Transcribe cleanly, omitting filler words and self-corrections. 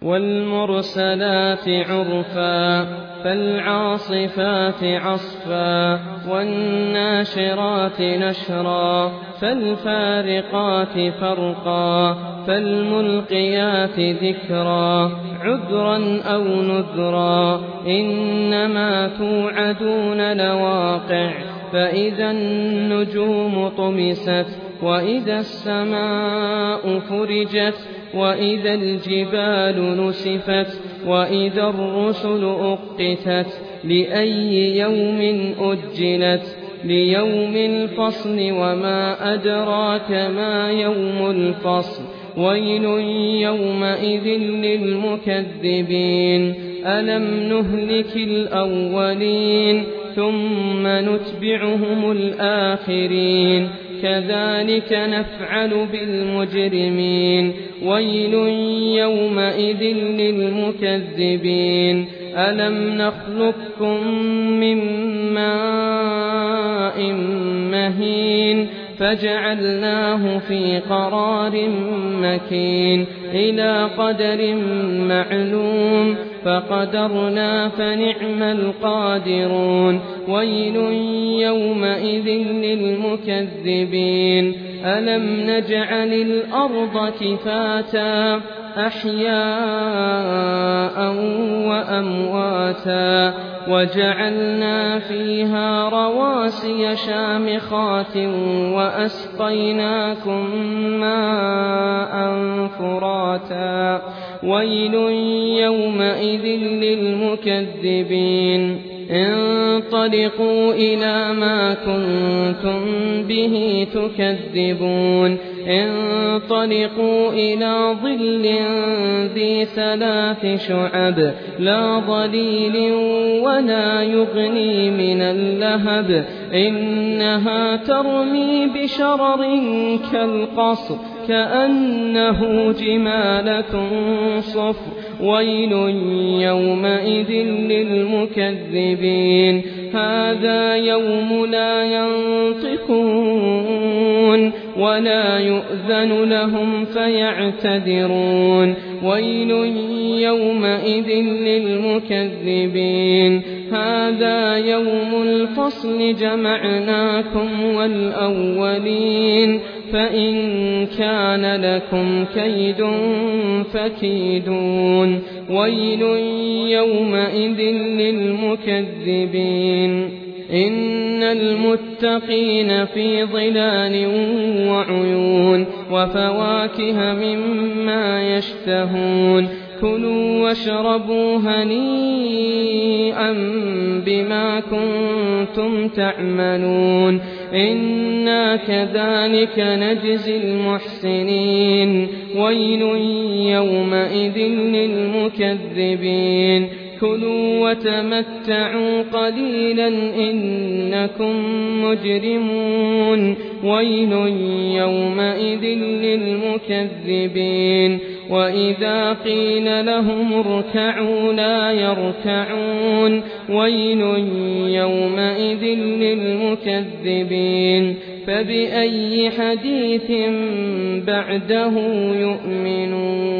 والمرسلات عرفا فالعاصفات عصفا والناشرات نشرا فالفارقات فرقا فالملقيات ذكرا عذرا أو نذرا إنما توعدون لواقع فإذا النجوم طمست وإذا السماء فرجت وإذا الجبال نسفت وإذا الرسل أقتت لأي يوم أجلت ليوم الفصل وما أدراك ما يوم الفصل ويل يومئذ للمكذبين ألم نهلك الأولين ثم نتبعهم الآخرين كذلك نفعل بالمجرمين ويل يومئذ للمكذبين ألم نخلقكم من ماء مهين فجعلناه في قرار مكين إلى قدر معلوم فقدرنا فنعم القادرون ويل يومئذ للمكذبين ألم نجعل الأرض كفاتا أحياء وأمواتا وجعلنا فيها رواسي شامخات وأسقيناكم ماء فراتا ويل يومئذ للمكذبين انطلقوا إلى ما كنتم به تكذبون انطلقوا إلى ظل ذي 3 شعب لا ظليل ولا يغني من اللهب إنها ترمي بشرر كالقصر كأنه جمالة صفر ويل يومئذ للمكذبين هذا يوم لا ينطقون ولا يؤذن لهم فيعتذرون ويل يومئذ للمكذبين هذا يوم الفصل جمعناكم والأولين فإن كان لكم كيد فكيدون ويل يومئذ للمكذبين إن المتقين في ظلال وعيون وفواكه مما يشتهون كلوا واشربوا هنيئا بما كنتم تعملون إنا كذلك نجزي المحسنين ويل يومئذ للمكذبين كلوا وتمتعوا قليلا إنكم مجرمون ويل يومئذ للمكذبين وإذا قيل لهم اركعوا لا يركعون ويل يومئذ للمكذبين فبأي حديث بعده يؤمنون